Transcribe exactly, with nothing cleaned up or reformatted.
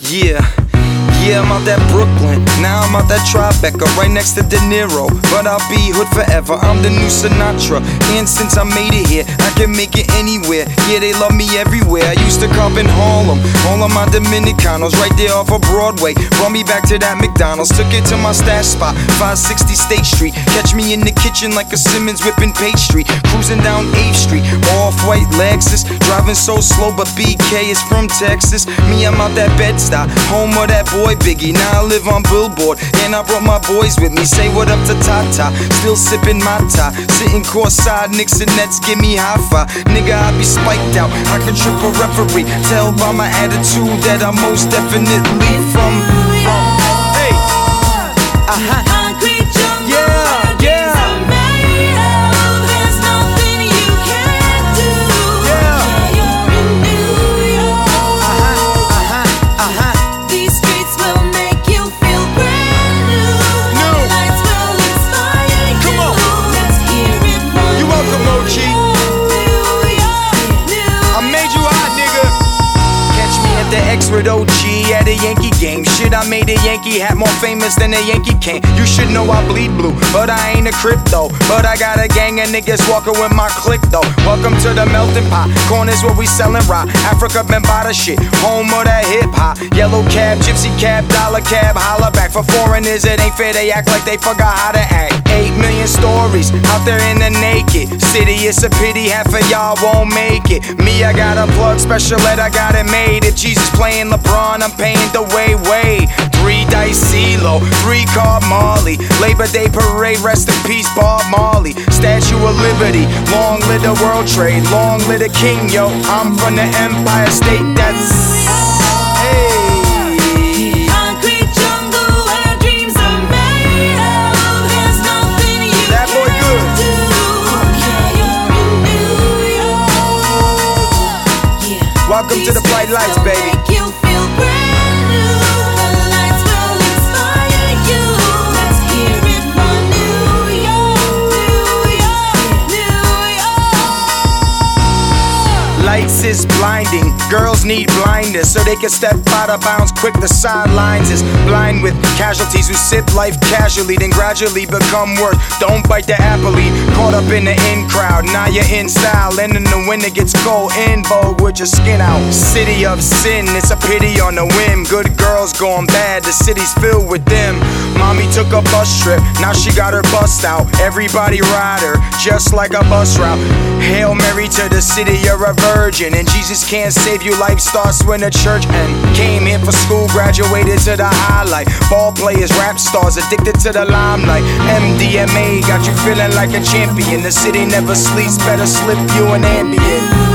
Yeah, yeah, I'm out that Brooklyn. Now I'm out that Tribeca, right next to De Niro. But I'll be hood forever, I'm the new Sinatra. And since I made it here, I can make it anywhere. Yeah, they love me everywhere. I used to cop in Harlem, all of my Dominicanos right there off of Broadway. Brought me back to that McDonald's, took it to my stash spot, five sixty State Street. Catch me in the kitchen like a Simmons whipping pastry. Cruising down eighth Street, off-white Lexus. Driving so slow, but B K is from Texas. Me, I'm out that Bed-Stuy, home of that boy Biggie. Now I live on Billboard, and I brought my boys with me. Say what up to Tata, still sipping my tie. Sitting courtside, Knicks and Nets give me high five. Nigga, I be spiked out, I could trip a referee. Tell by my attitude that I'm most definitely from, from hey, uh-huh. Concrete jungle, Yeah, yeah. are made of. There's nothing you can't do. Yeah. You're in New York. Uh-huh, uh-huh, uh-huh. These streets will make you feel brand new. New. The lights will inspire you. Come on. Let's hear it from You welcome, O G. New York, New I made you hot, nigga. Catch me at the X with O G at a Yankee game. Shit, I made a Yankee hat more famous than a Yankee can. You should know I bleed blue, but I ain't a crypto. But I got a gang of niggas walking with my clique though. Welcome to the melting pot. Corners where we sellin' rock. Africa been by the shit. Home of that hip hop. Yellow cab, gypsy cab, dollar cab, holla back. For foreigners, it ain't fair. They act like they forgot how to act. Eight million stories out there in the naked city. It's a pity half of y'all won't make it. Me, I got a plug special ed, I got it made. If Jesus playing LeBron, I'm paying the way, way. Three dice CeeLo, three card Marley. Labor Day parade, rest in peace, Bob Marley. Statue of Liberty, long live the World Trade, long live the King, yo. I'm from the Empire State, that's hey. Concrete jungle where dreams are made of. There's nothing you That boy can't good. do. Yeah, you're in New York. Yeah. Welcome to the These bright streets lights, will baby. make you feel brand new. The lights will inspire you. Let's hear it from New York, New York, New York. Lights is blinding, girls need blindness so they can step out of bounds quick. The sidelines is blind with casualties who sip life casually, then gradually become worse. Don't bite the apple, eat. Caught up in the in crowd, now you're in style. And in the winter gets cold, in vogue with your skin out. City of sin, it's a pity on the whim. Good girls going bad, the city's filled with them. Mommy took a bus trip, now she got her bust out. Everybody ride her, just like a bus route. Hail Mary to the city, you're a virgin. And Jesus can't save you, life starts when the church end. Came here for school, graduated to the highlight. Ball players, rap stars, addicted to the limelight. M D M A got you feeling like a champion. The city never sleeps, better slip you an Ambien.